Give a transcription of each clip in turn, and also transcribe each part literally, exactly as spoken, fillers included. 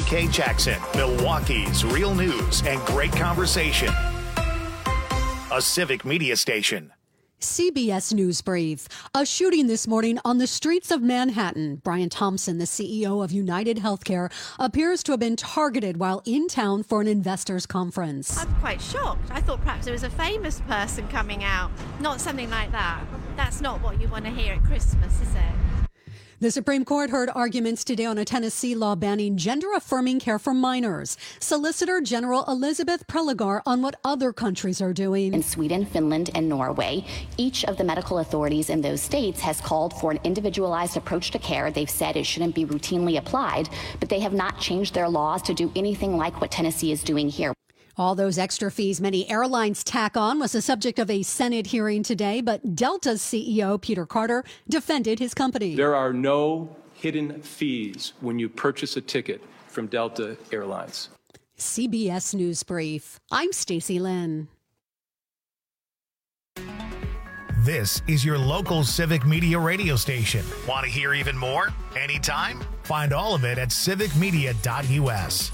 K Jackson, Milwaukee's real news and great conversation. A Civic Media station. C B S News Brief. A shooting this morning on the streets of Manhattan. Brian Thompson, the C E O of United Healthcare, appears to have been targeted while in town for an investors conference. I'm quite shocked. I thought perhaps it was a famous person coming out, not something like that. That's not what you want to hear at Christmas, is it? The Supreme Court heard arguments today on a Tennessee law banning gender-affirming care for minors. Solicitor General Elizabeth Prelogar on what other countries are doing. In Sweden, Finland, and Norway, each of the medical authorities in those states has called for an individualized approach to care. They've said it shouldn't be routinely applied, but they have not changed their laws to do anything like what Tennessee is doing here. All those extra fees many airlines tack on was the subject of a Senate hearing today, but Delta's C E O, Peter Carter, defended his company. There are no hidden fees when you purchase a ticket from Delta Airlines. C B S News Brief. I'm Stacey Lynn. This is your local Civic Media radio station. Want to hear even more? Anytime? Find all of it at civic media dot u s.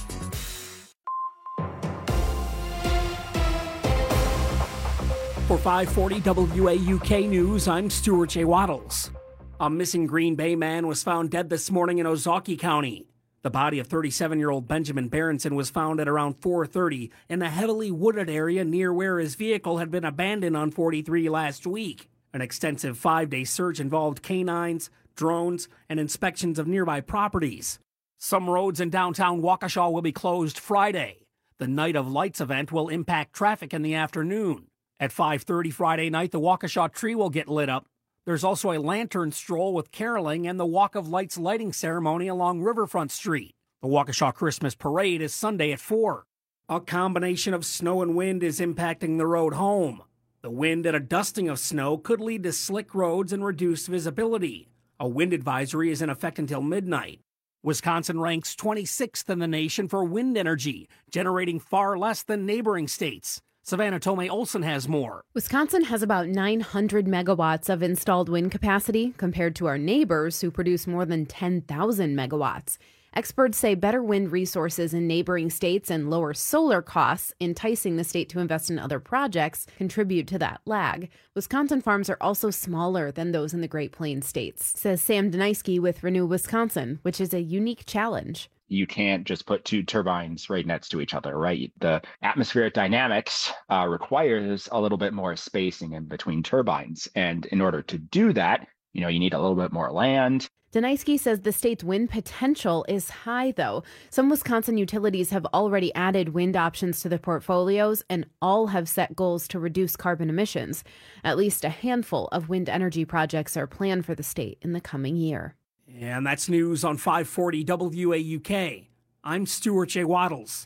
For five forty W A U K News, I'm Stuart J. Waddles. A missing Green Bay man was found dead this morning in Ozaukee County. The body of thirty-seven-year-old Benjamin Berenson was found at around four thirty in a heavily wooded area near where his vehicle had been abandoned on forty-three last week. An extensive five-day search involved canines, drones, and inspections of nearby properties. Some roads in downtown Waukesha will be closed Friday. The Night of Lights event will impact traffic in the afternoon. At five thirty Friday night, the Waukesha tree will get lit up. There's also a lantern stroll with caroling and the Walk of Lights lighting ceremony along Riverfront Street. The Waukesha Christmas Parade is Sunday at four. A combination of snow and wind is impacting the road home. The wind and a dusting of snow could lead to slick roads and reduced visibility. A wind advisory is in effect until midnight. Wisconsin ranks twenty-sixth in the nation for wind energy, generating far less than neighboring states. Savannah Tomei Olson has more. Wisconsin has about nine hundred megawatts of installed wind capacity compared to our neighbors who produce more than ten thousand megawatts. Experts say better wind resources in neighboring states and lower solar costs, enticing the state to invest in other projects, contribute to that lag. Wisconsin farms are also smaller than those in the Great Plains states, says Sam Deniski with Renew Wisconsin, which is a unique challenge. You can't just put two turbines right next to each other, right? The atmospheric dynamics uh, requires a little bit more spacing in between turbines. And in order to do that, you know, you need a little bit more land. Deniski says the state's wind potential is high, though. Some Wisconsin utilities have already added wind options to their portfolios, and all have set goals to reduce carbon emissions. At least a handful of wind energy projects are planned for the state in the coming year. And that's news on five forty W A U K. I'm Stuart J. Waddles.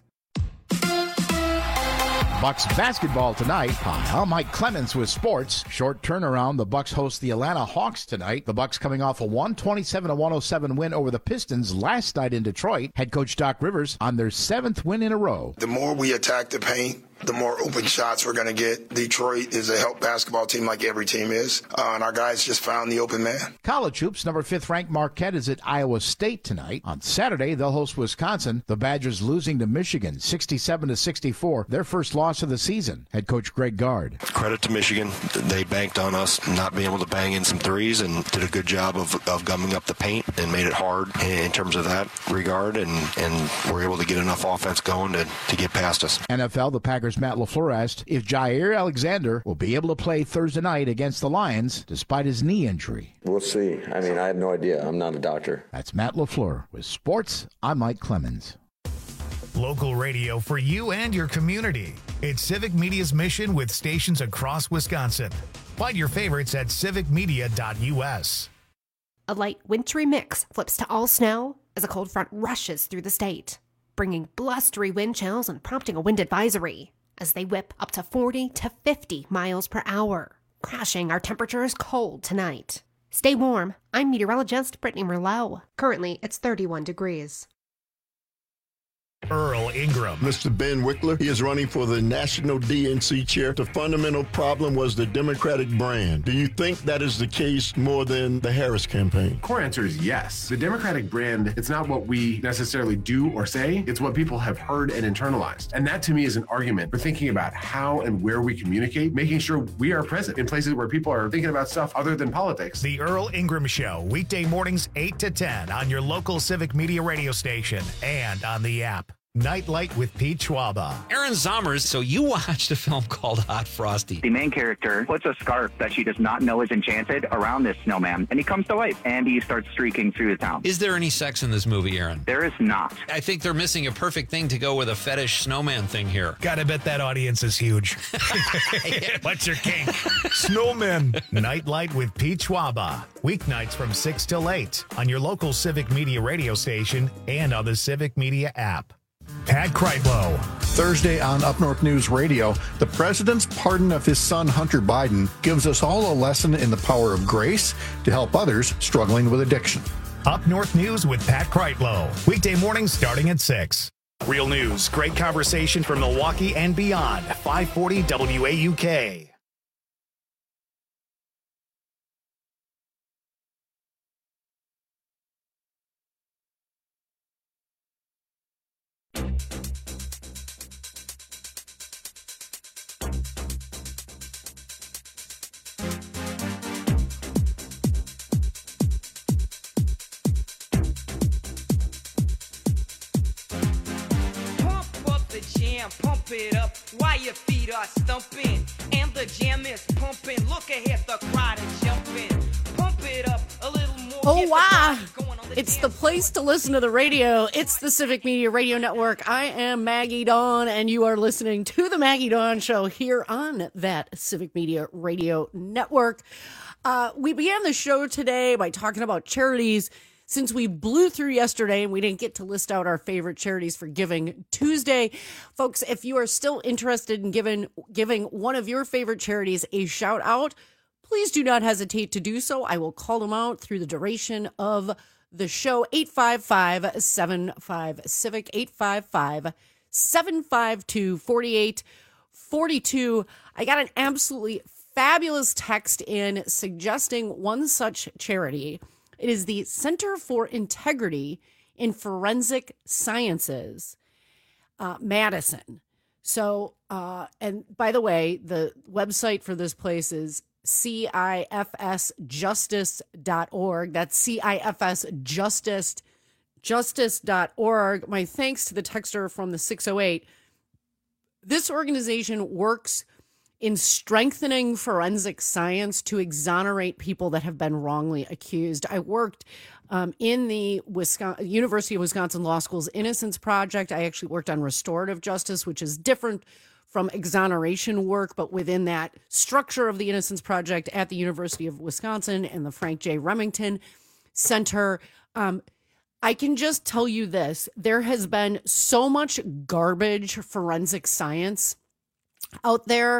Bucks basketball tonight. Hi, I'm Mike Clemens with sports. Short turnaround. The Bucks host the Atlanta Hawks tonight. The Bucks coming off a one twenty-seven to one oh seven win over the Pistons last night in Detroit. Head coach Doc Rivers on their seventh win in a row. The more we attack the paint, the more open shots we're going to get. Detroit is a help basketball team like every team is, uh, and our guys just found the open man. College hoops, number fifth ranked Marquette is at Iowa State tonight. On Saturday, they'll host Wisconsin. The Badgers losing to Michigan, sixty-seven to sixty-four, their first loss of the season. Head coach Greg Gard. Credit to Michigan. They banked on us not being able to bang in some threes and did a good job of, of gumming up the paint and made it hard in terms of that regard, and, and were able to get enough offense going to, to get past us. N F L, the Packers Matt LaFleur asked if Jair Alexander will be able to play Thursday night against the Lions despite his knee injury. We'll see. I mean, I have no idea. I'm not a doctor. That's Matt LaFleur. With sports, I'm Mike Clemens. Local radio for you and your community. It's Civic Media's mission with stations across Wisconsin. Find your favorites at civic media dot u s. A light wintry mix flips to all snow as a cold front rushes through the state, bringing blustery wind chills and prompting a wind advisory as they whip up to forty to fifty miles per hour, crashing our temperatures cold tonight. Stay warm. I'm meteorologist Brittany Merlot. Currently, it's thirty-one degrees. Earl Ingram. Mister Ben Wickler, he is running for the National D N C chair. The fundamental problem was the Democratic brand. Do you think that is the case more than the Harris campaign? Core answer is yes. The Democratic brand, it's not what we necessarily do or say, it's what people have heard and internalized. And that to me is an argument for thinking about how and where we communicate, making sure we are present in places where people are thinking about stuff other than politics. The Earl Ingram Show, weekday mornings eight to ten on your local Civic Media radio station and on the app. Nightlight with Pete Schwaba. Aaron Sommers, so you watched a film called Hot Frosty. The main character puts a scarf that she does not know is enchanted around this snowman, and he comes to life, and he starts streaking through the town. Is there any sex in this movie, Aaron? There is not. I think they're missing a perfect thing to go with a fetish snowman thing here. Gotta bet that audience is huge. What's your kink? Snowmen. Nightlight with Pete Schwaba. Weeknights from six till eight on your local Civic Media radio station and on the Civic Media app. Pat Kreitlow. Thursday on Up North News Radio, the president's pardon of his son Hunter Biden gives us all a lesson in the power of grace to help others struggling with addiction. Up North News with Pat Kreitlow. Weekday mornings starting at six. Real news, great conversation from Milwaukee and beyond. five forty W A U K. Pump it up while your feet are stumping and the jam is pumping. Look ahead, the crowd is jumping. Pump it up a little more. Oh, wow. It's the place to listen to the radio. It's the Civic Media Radio Network. I am Maggie Dawn, and you are listening to the Maggie Dawn Show here on that Civic Media Radio Network. Uh, we began the show today by talking about charities. Since we blew through yesterday and we didn't get to list out our favorite charities for Giving Tuesday, folks, if you are still interested in giving, giving one of your favorite charities a shout out, please do not hesitate to do so. I will call them out through the duration of the show. eight five five, seven five, CIVIC, eight five five, seven five two, four eight four two. I got an absolutely fabulous text in suggesting one such charity. It is the Center for Integrity in Forensic Sciences, uh, Madison. So, uh, and by the way, the website for this place is C I F S justice dot org. That's C I F S justice, justice dot org. My thanks to the texter from the six oh eight. This organization works in strengthening forensic science to exonerate people that have been wrongly accused. I worked um, in the Wisconsin, University of Wisconsin Law School's Innocence Project. I actually worked on restorative justice, which is different from exoneration work, but within that structure of the Innocence Project at the University of Wisconsin and the Frank J. Remington Center. Um, I can just tell you this, there has been so much garbage forensic science out there.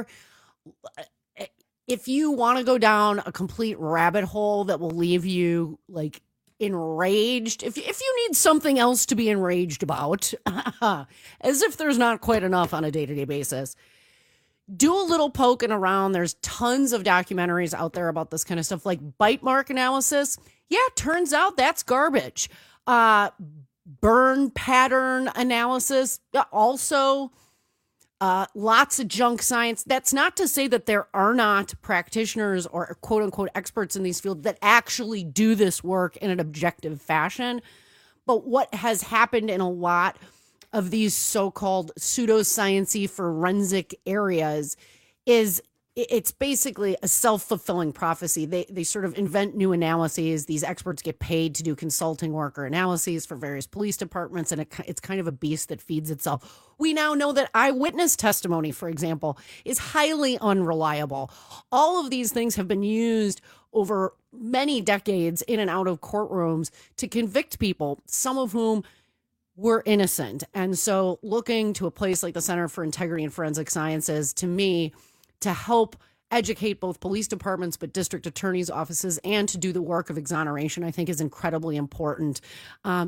If you want to go down a complete rabbit hole that will leave you like enraged, if, if you need something else to be enraged about, as if there's not quite enough on a day-to-day basis, do a little poking around. There's tons of documentaries out there about this kind of stuff, like bite mark analysis. Yeah, turns out that's garbage. Uh, burn pattern analysis, also Uh, lots of junk science. That's not to say that there are not practitioners or quote unquote experts in these fields that actually do this work in an objective fashion. But what has happened in a lot of these so-called pseudoscience-y forensic areas is it's basically a self-fulfilling prophecy. They they sort of invent new analyses. These experts get paid to do consulting work or analyses for various police departments, and it, it's kind of a beast that feeds itself. We now know that eyewitness testimony, for example, is highly unreliable. All of these things have been used over many decades in and out of courtrooms to convict people, some of whom were innocent. And so looking to a place like the Center for Integrity and Forensic Sciences, to me, to help educate both police departments, but district attorneys' offices, and to do the work of exoneration, I think is incredibly important. Um,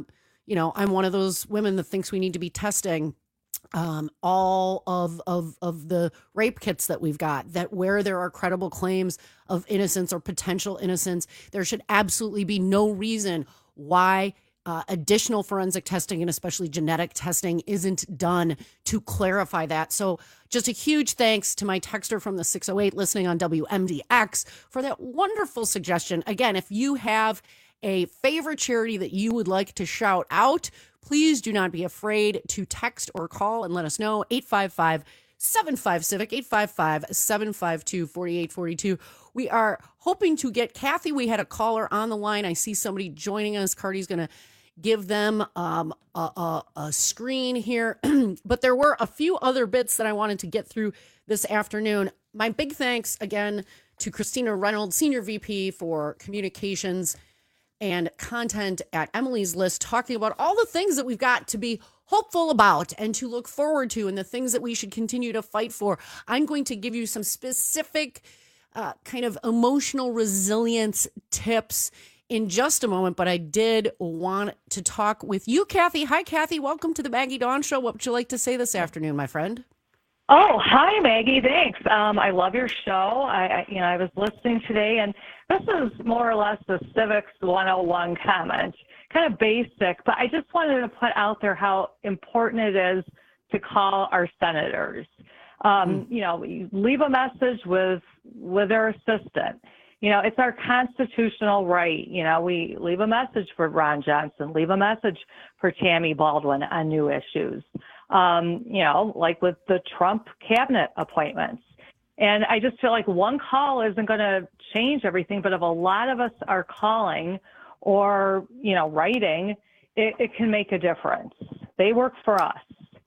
you know, I'm one of those women that thinks we need to be testing um, all of, of, of the rape kits that we've got, that where there are credible claims of innocence or potential innocence, there should absolutely be no reason why uh, additional forensic testing and especially genetic testing isn't done to clarify that. So just a huge thanks to my texter from the six oh eight listening on W M D X for that wonderful suggestion. Again, if you have a favorite charity that you would like to shout out, please do not be afraid to text or call and let us know. eight five five, seven five, civic, eight five five, seven five two, four eight four two. We are hoping to get Kathy. We had a caller on the line. I see somebody joining us. Cardi's going to give them um, a, a, a screen here. But there were a few other bits that I wanted to get through this afternoon. My big thanks again to Christina Reynolds, Senior V P for Communications and Content at Emily's List, talking about all the things that we've got to be hopeful about and to look forward to and the things that we should continue to fight for. I'm going to give you some specific uh, kind of emotional resilience tips in just a moment, but I did want to talk with you, Kathy. Hi, Kathy. Welcome to the Maggie Dawn Show. What would you like to say this afternoon, my friend? Oh, hi, Maggie. Thanks. Um, I love your show. I, I, you know, I was listening today, and this is more or less the Civics one oh one comment, kind of basic, but I just wanted to put out there how important it is to call our senators. Um, mm. You know, leave a message with with their assistant. You know, it's our constitutional right. You know, we leave a message for Ron Johnson, leave a message for Tammy Baldwin on new issues. Um, you know, like with the Trump cabinet appointments. And I just feel like one call isn't going to change everything, but if a lot of us are calling or, you know, writing, it, it can make a difference. They work for us.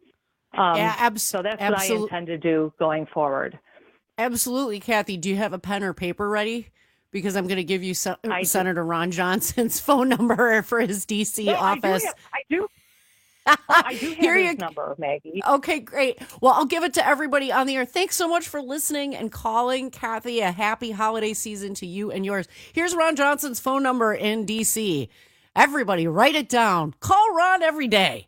Um, yeah, abs- so that's absol- what I intend to do going forward. Absolutely, Kathy. Do you have a pen or paper ready? Because I'm going to give you Se- Senator Ron Johnson's phone number for his D C no, office. I do. Have, I do. I do have Here his you, number, Maggie. Okay, great. Well, I'll give it to everybody on the air. Thanks so much for listening and calling. Kathy, a happy holiday season to you and yours. Here's Ron Johnson's phone number in D C. Everybody, write it down. Call Ron every day.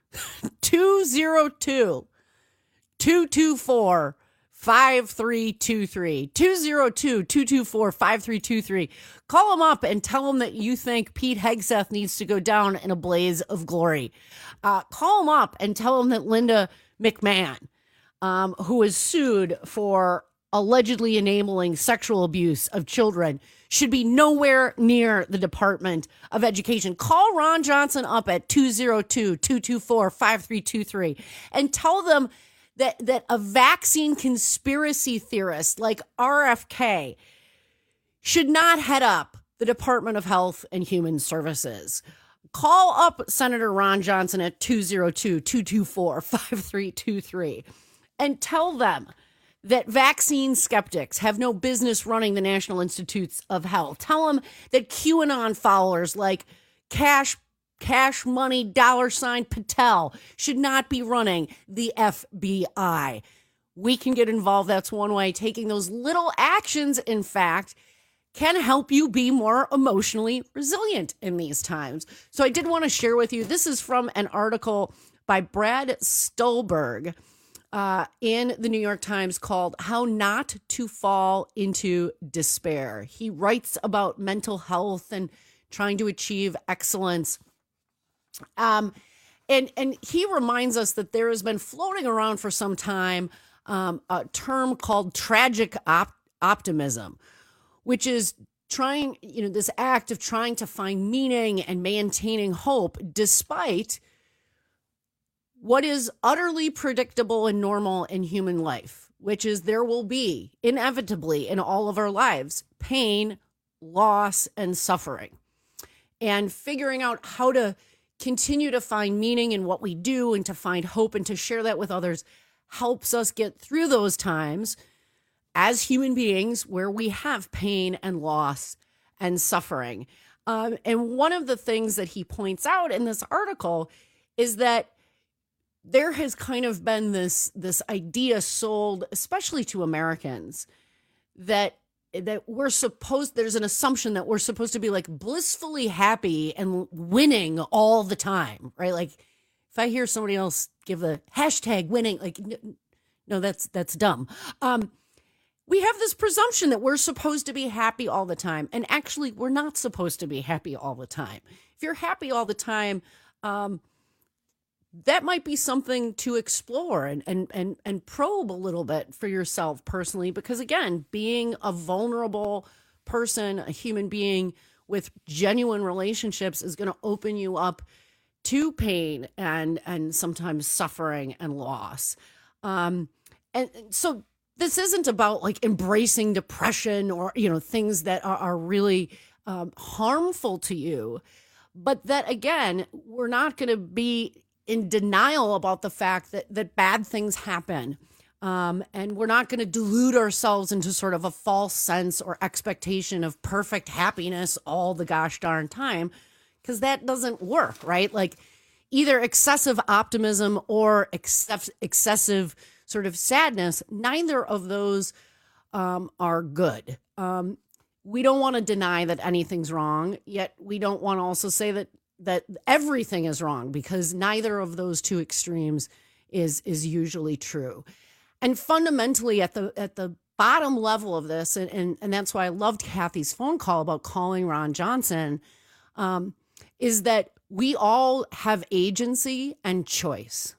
two oh two, two two four, five three two three. two oh two, two two four, five three two three. Call him up and tell him that you think Pete Hegseth needs to go down in a blaze of glory. Uh, call him up and tell him that Linda McMahon, um, who is sued for allegedly enabling sexual abuse of children, should be nowhere near the Department of Education. Call Ron Johnson up at two oh two, two two four, five three two three and tell them that, that a vaccine conspiracy theorist like R F K should not head up the Department of Health and Human Services. Call up Senator Ron Johnson at two oh two, two two four, five three two three and tell them that vaccine skeptics have no business running the National Institutes of Health. Tell them that QAnon followers like Cash Cash Money Dollar Sign Patel should not be running the F B I. We can get involved. That's one way. Taking those little actions, in fact, can help you be more emotionally resilient in these times. So I did want to share with you, this is from an article by Brad Stulberg uh, in the New York Times called How Not to Fall into Despair. He writes about mental health and trying to achieve excellence. Um, and, and he reminds us that there has been floating around for some time um, a term called tragic op- optimism, which is trying, you know, this act of trying to find meaning and maintaining hope despite what is utterly predictable and normal in human life, which is there will be inevitably in all of our lives pain, loss, and suffering. And figuring out how to continue to find meaning in what we do and to find hope and to share that with others helps us get through those times as human beings where we have pain and loss and suffering. Um, and one of the things that he points out in this article is that there has kind of been this, this idea sold, especially to Americans, that that we're supposed, there's an assumption that we're supposed to be like blissfully happy and winning all the time, right? Like if I hear somebody else give the hashtag winning, like, no, that's, that's dumb. Um, we have this presumption that we're supposed to be happy all the time. And actually we're not supposed to be happy all the time. If you're happy all the time, um, that might be something to explore and, and, and, and probe a little bit for yourself personally, because again, being a vulnerable person, a human being with genuine relationships is going to open you up to pain and, and sometimes suffering and loss. Um, and so this isn't about like embracing depression or, you know, things that are, are really um, harmful to you, but that again, we're not going to be in denial about the fact that that bad things happen. Um, and we're not going to delude ourselves into sort of a false sense or expectation of perfect happiness all the gosh darn time, because that doesn't work, right? Like either excessive optimism or excess, excessive sort of sadness, neither of those um, are good. Um, we don't want to deny that anything's wrong, yet we don't want to also say that that everything is wrong, because neither of those two extremes is is usually true. And fundamentally at the at the bottom level of this, and, and, and that's why I loved Kathy's phone call about calling Ron Johnson, um, is that we all have agency and choice.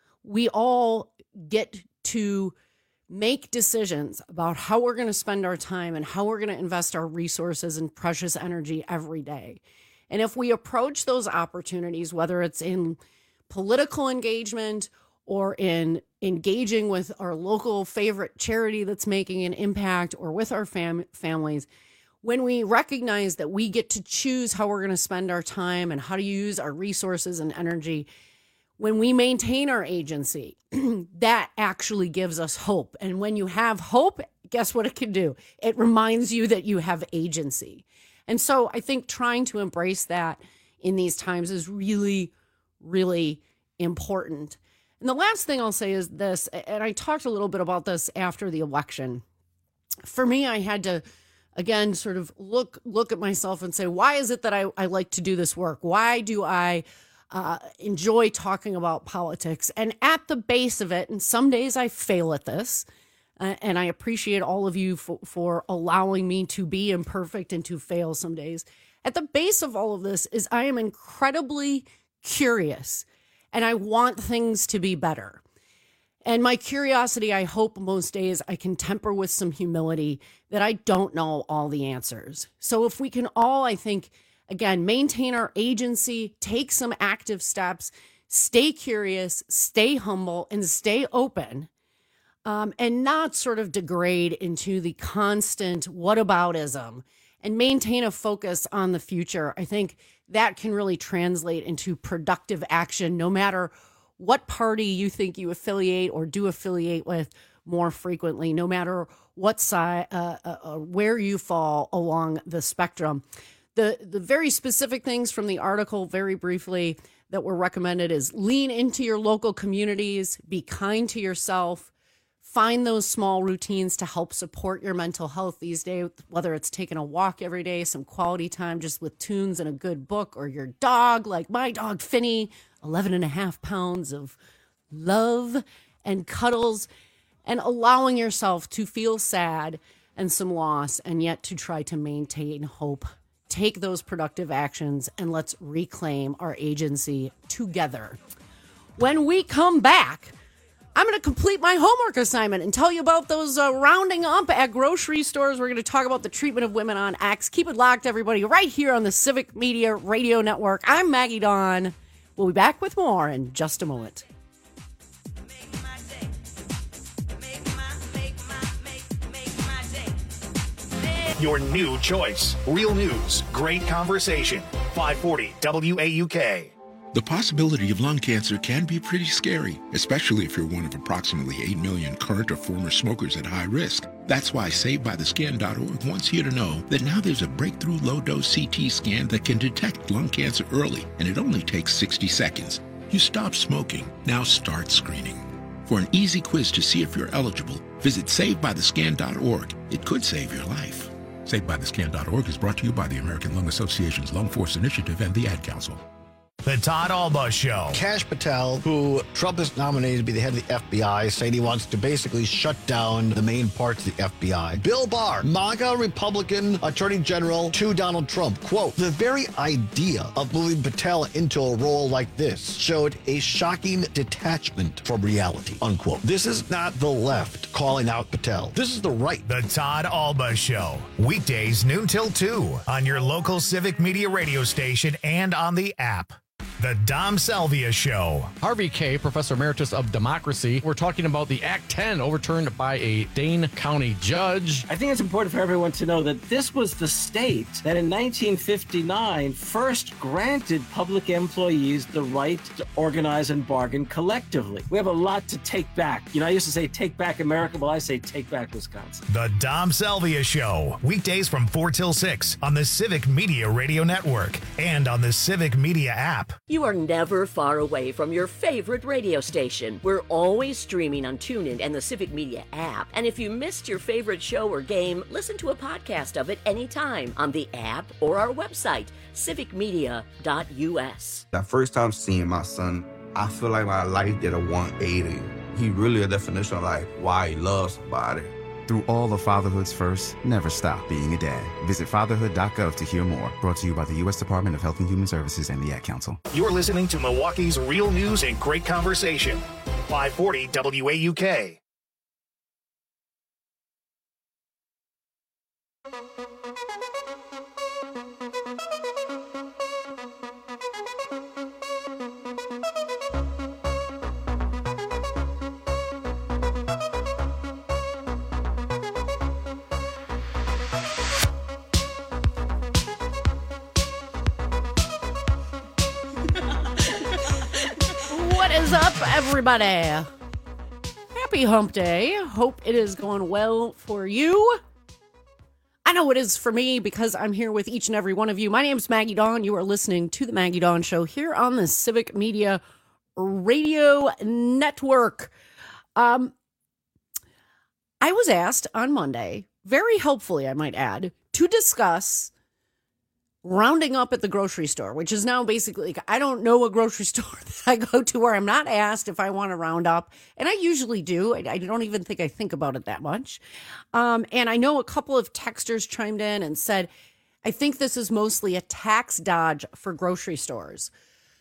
We all get to make decisions about how we're going to spend our time and how we're going to invest our resources and precious energy every day. And if we approach those opportunities, whether it's in political engagement or in engaging with our local favorite charity that's making an impact, or with our fam- families, when we recognize that we get to choose how we're going to spend our time and how to use our resources and energy, when we maintain our agency, that actually gives us hope. And when you have hope, guess what it can do? It reminds you that you have agency. And so I think trying to embrace that in these times is really, really important. And the last thing I'll say is this, and I talked a little bit about this after the election. For me, I had to, again, sort of look look at myself and say, why is it that I, I like to do this work? Why do I uh, enjoy talking about politics? And at the base of it, and some days I fail at this, Uh, and I appreciate all of you for, for allowing me to be imperfect and to fail some days. At the base of all of this is I am incredibly curious, and I want things to be better. And my curiosity, I hope most days I can temper with some humility that I don't know all the answers. So if we can all, I think, again, maintain our agency, take some active steps, stay curious, stay humble, and stay open, Um, and not sort of degrade into the constant whataboutism, and maintain a focus on the future. I think that can really translate into productive action, no matter what party you think you affiliate or do affiliate with more frequently, no matter what side, uh, uh, where you fall along the spectrum. The, the very specific things from the article, very briefly, that were recommended is lean into your local communities, be kind to yourself, find those small routines to help support your mental health these days, whether it's taking a walk every day, some quality time just with tunes and a good book, or your dog, like my dog, Finny, eleven and a half pounds of love and cuddles, and allowing yourself to feel sad and some loss, and yet to try to maintain hope. Take those productive actions, and let's reclaim our agency together. When we come back, I'm going to complete my homework assignment and tell you about those uh, rounding up at grocery stores. We're going to talk about the treatment of women on X. Keep it locked, everybody, right here on the Civic Media Radio Network. I'm Maggie Dawn. We'll be back with more in just a moment. Your new choice. Real news. Great conversation. five forty W A U K. The possibility of lung cancer can be pretty scary, especially if you're one of approximately eight million current or former smokers at high risk. That's why Saved By The Scan dot org wants you to know that now there's a breakthrough low-dose C T scan that can detect lung cancer early, and it only takes sixty seconds. You stop smoking. Now start screening. For an easy quiz to see if you're eligible, visit Saved By The Scan dot org. It could save your life. Saved By The Scan dot org is brought to you by the American Lung Association's Lung Force Initiative and the Ad Council. The Todd Alba Show. Kash Patel, who Trump has nominated to be the head of the F B I, saying he wants to basically shut down the main parts of the F B I. Bill Barr, MAGA Republican Attorney General to Donald Trump. Quote, the very idea of moving Patel into a role like this showed a shocking detachment from reality, unquote. This is not the left calling out Patel. This is the right. The Todd Alba Show. Weekdays noon till two on your local Civic Media radio station and on the app. The Dom Salvia Show. Harvey Kaye, Professor Emeritus of Democracy. We're talking about the Act ten overturned by a Dane County judge. I think it's important for everyone to know that this was the state that in nineteen fifty-nine first granted public employees the right to organize and bargain collectively. We have a lot to take back. You know, I used to say take back America. Well, I say take back Wisconsin. The Dom Salvia Show. Weekdays from four till six on the Civic Media Radio Network and on the Civic Media app. You are never far away from your favorite radio station. We're always streaming on TuneIn and the Civic Media app. And if you missed your favorite show or game, listen to a podcast of it anytime on the app or our website, civic media dot u s. That first time seeing my son, I feel like my life did a one eighty. He really a definition of like why he loves somebody. Through all of fatherhood's first, never stop being a dad. Visit fatherhood dot gov to hear more. Brought to you by the U S Department of Health and Human Services and the Ad Council. You're listening to Milwaukee's real news and great conversation. five forty W A U K. Everybody, happy hump day. Hope it is going well for you. I know it is for me because I'm here with each and every one of you. My name is Maggie Dawn. You are listening to the Maggie Dawn Show here on the Civic Media Radio Network. Um, I was asked on Monday, very helpfully I might add, to discuss rounding up at the grocery store, which is now basically, like, I don't know a grocery store that I go to where I'm not asked if I want to round up. And I usually do. I, I don't even think I think about it that much. Um, and I know a couple of texters chimed in and said, I think this is mostly a tax dodge for grocery stores.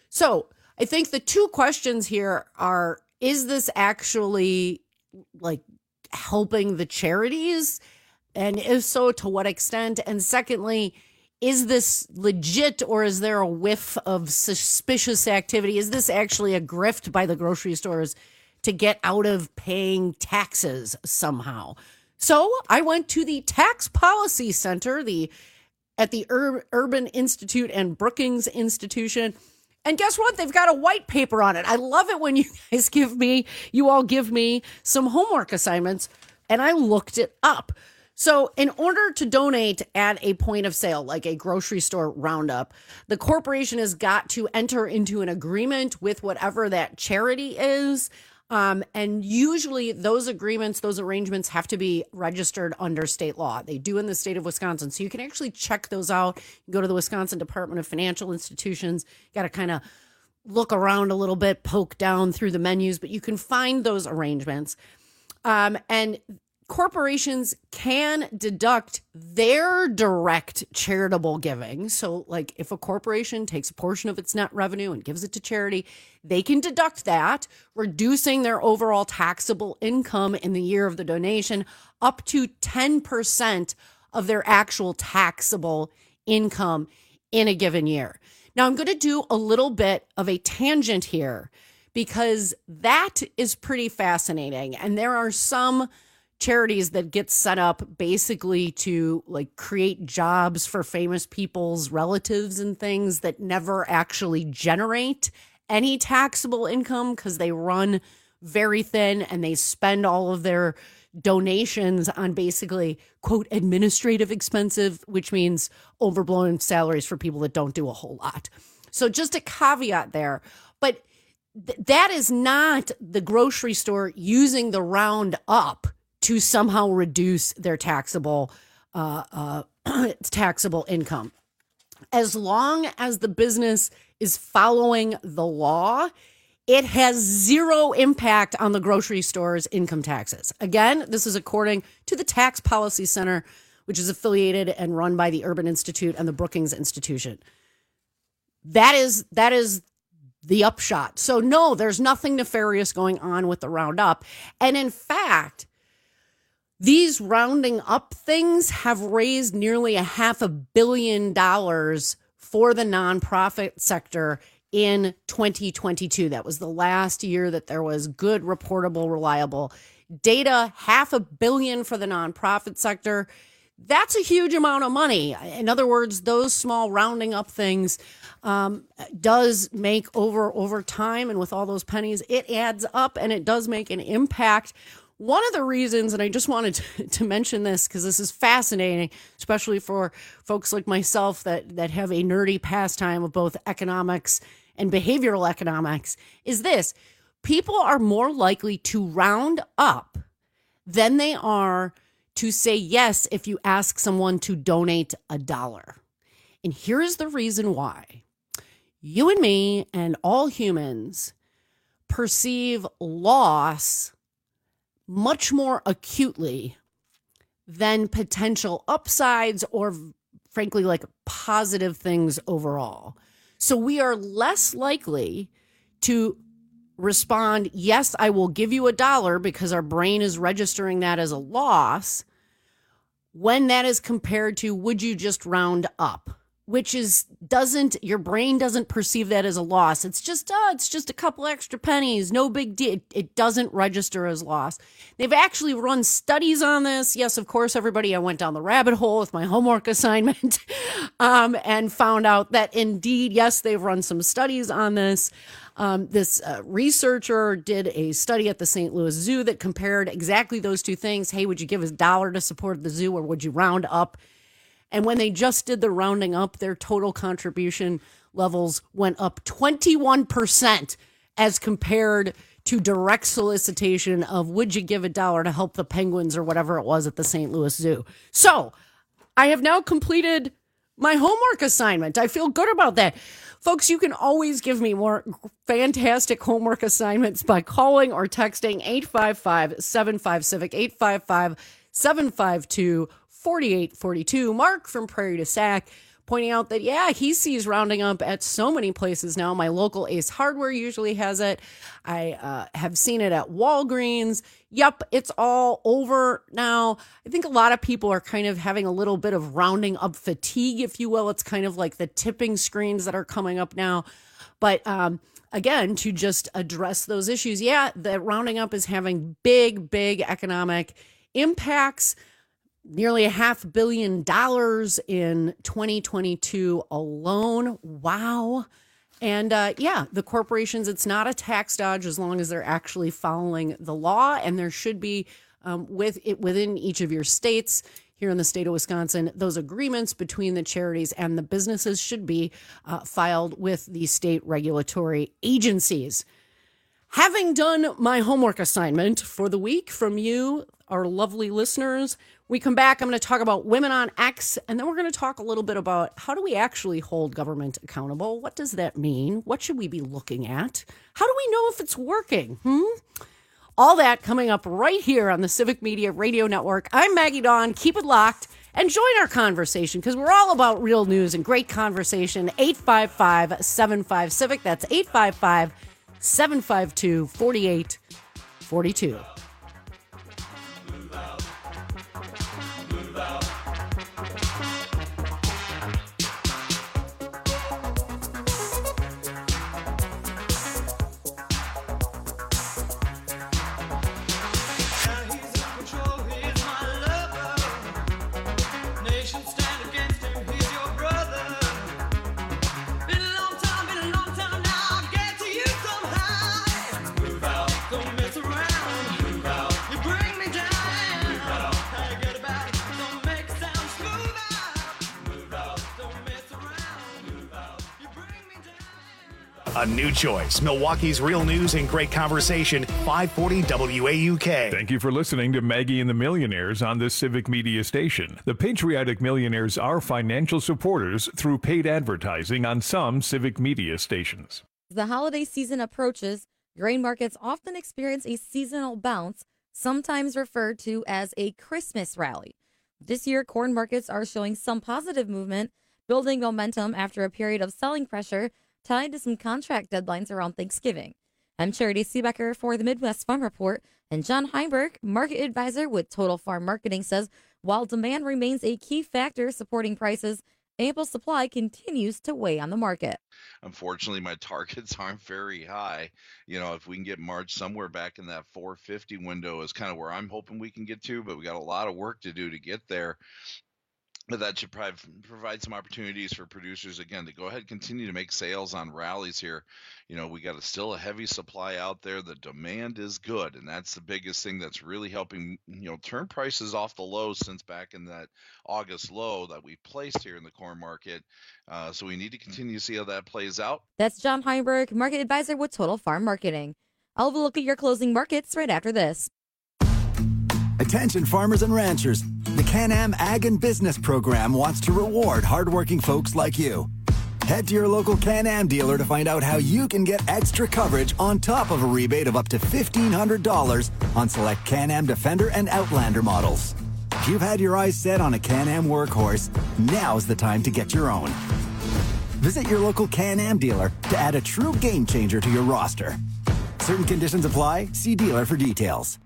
So I think the two questions here are, is this actually like helping the charities? And if so, to what extent? And secondly, is this legit, or is there a whiff of suspicious activity? Is this actually a grift by the grocery stores to get out of paying taxes somehow? So I went to the Tax Policy Center, the at the Ur- Urban Institute and Brookings Institution. And guess what? They've got a white paper on it. I love it when you guys give me, you all give me some homework assignments, and I looked it up. So in order to donate at a point of sale, like a grocery store roundup, the corporation has got to enter into an agreement with whatever that charity is. Um, and usually those agreements, those arrangements have to be registered under state law. They do in the state of Wisconsin. So you can actually check those out. You go to the Wisconsin Department of Financial Institutions, got to kind of look around a little bit, poke down through the menus, but you can find those arrangements. Um, and corporations can deduct their direct charitable giving. So like if a corporation takes a portion of its net revenue and gives it to charity, they can deduct that, reducing their overall taxable income in the year of the donation up to ten percent of their actual taxable income in a given year. Now I'm going to do a little bit of a tangent here because that is pretty fascinating. And there are some charities that get set up basically to like create jobs for famous people's relatives and things that never actually generate any taxable income because they run very thin and they spend all of their donations on basically, quote, administrative expensive, which means overblown salaries for people that don't do a whole lot. So just a caveat there. But th- that is not the grocery store using the round up to somehow reduce their taxable uh, uh, its taxable income. As long as the business is following the law, it has zero impact on the grocery store's income taxes. Again, this is according to the Tax Policy Center, which is affiliated and run by the Urban Institute and the Brookings Institution. That is that is the upshot. So no, there's nothing nefarious going on with the Roundup. And in fact, these rounding up things have raised nearly a half a billion dollars for the nonprofit sector in twenty twenty-two. That was the last year that there was good, reportable, reliable data. Half a billion for the nonprofit sector. That's a huge amount of money. In other words, those small rounding up things um, does make over over time, and with all those pennies, it adds up and it does make an impact. One of the reasons, and I just wanted to, to mention this because this is fascinating, especially for folks like myself that, that have a nerdy pastime of both economics and behavioral economics, is this. People are more likely to round up than they are to say yes if you ask someone to donate a dollar. And here's the reason why. You and me and all humans perceive loss much more acutely than potential upsides or, frankly, like positive things overall. So we are less likely to respond, yes, I will give you a dollar, because our brain is registering that as a loss, when that is compared to, would you just round up? Which is, doesn't, your brain doesn't perceive that as a loss. It's just, oh, it's just a couple extra pennies, no big deal. It, it doesn't register as loss. They've actually run studies on this. Yes, of course, everybody, I went down the rabbit hole with my homework assignment um, and found out that indeed, yes, they've run some studies on this. Um, this uh, researcher did a study at the Saint Louis Zoo that compared exactly those two things. Hey, would you give a dollar to support the zoo, or would you round up? And when they just did the rounding up, their total contribution levels went up twenty-one percent as compared to direct solicitation of, would you give a dollar to help the penguins or whatever it was at the Saint Louis Zoo. So I have now completed my homework assignment. I feel good about that. Folks, you can always give me more fantastic homework assignments by calling or texting eight five five, seven five, CIVIC, eight five five, seven five two, four eight four two. Mark from Prairie to Sac pointing out that, yeah, he sees rounding up at so many places now. My local Ace Hardware usually has it. I uh, have seen it at Walgreens. Yep, it's all over now. I think a lot of people are kind of having a little bit of rounding up fatigue, if you will. It's kind of like the tipping screens that are coming up now. But um, again, to just address those issues, yeah, the rounding up is having big, big economic impacts. Nearly a half billion dollars in twenty twenty-two alone. Wow. And uh, yeah, the corporations, it's not a tax dodge as long as they're actually following the law. And there should be um, with it within each of your states. Here in the state of Wisconsin, those agreements between the charities and the businesses should be uh, filed with the state regulatory agencies. Having done my homework assignment for the week from you, our lovely listeners, we come back, I'm going to talk about Women on X, and then we're going to talk a little bit about how do we actually hold government accountable? What does that mean? What should we be looking at? How do we know if it's working? Hmm? All that coming up right here on the Civic Media Radio Network. I'm Maggie Dawn. Keep it locked and join our conversation, because we're all about real news and great conversation. eight five five, seven five, CIVIC. That's eight five five, seven five two, four eight four two. Move out, don't mess around. Move A new choice. Milwaukee's real news and great conversation. five forty W A U K. Thank you for listening to Maggie and the Millionaires on this Civic Media station. The Patriotic Millionaires are financial supporters through paid advertising on some Civic Media stations. As the holiday season approaches, grain markets often experience a seasonal bounce, sometimes referred to as a Christmas rally. This year, corn markets are showing some positive movement, building momentum after a period of selling pressure tied to some contract deadlines around Thanksgiving. I'm Charity Seebecker for the Midwest Farm Report, and John Heinberg, market advisor with Total Farm Marketing, says while demand remains a key factor supporting prices, ample supply continues to weigh on the market. Unfortunately, my targets aren't very high. You know, if we can get March somewhere back in that four fifty window is kind of where I'm hoping we can get to, but we got a lot of work to do to get there. But that should provide some opportunities for producers, again, to go ahead and continue to make sales on rallies here. You know, we got a, still a heavy supply out there. The demand is good, and that's the biggest thing that's really helping, you know, turn prices off the lows since back in that August low that we placed here in the corn market. Uh, so we need to continue to see how that plays out. That's John Heinberg, market advisor with Total Farm Marketing. I'll have a look at your closing markets right after this. Attention farmers and ranchers. The Can-Am Ag and Business Program wants to reward hardworking folks like you. Head to your local Can-Am dealer to find out how you can get extra coverage on top of a rebate of up to fifteen hundred dollars on select Can-Am Defender and Outlander models. If you've had your eyes set on a Can-Am workhorse, now's the time to get your own. Visit your local Can-Am dealer to add a true game changer to your roster. Certain conditions apply. See dealer for details.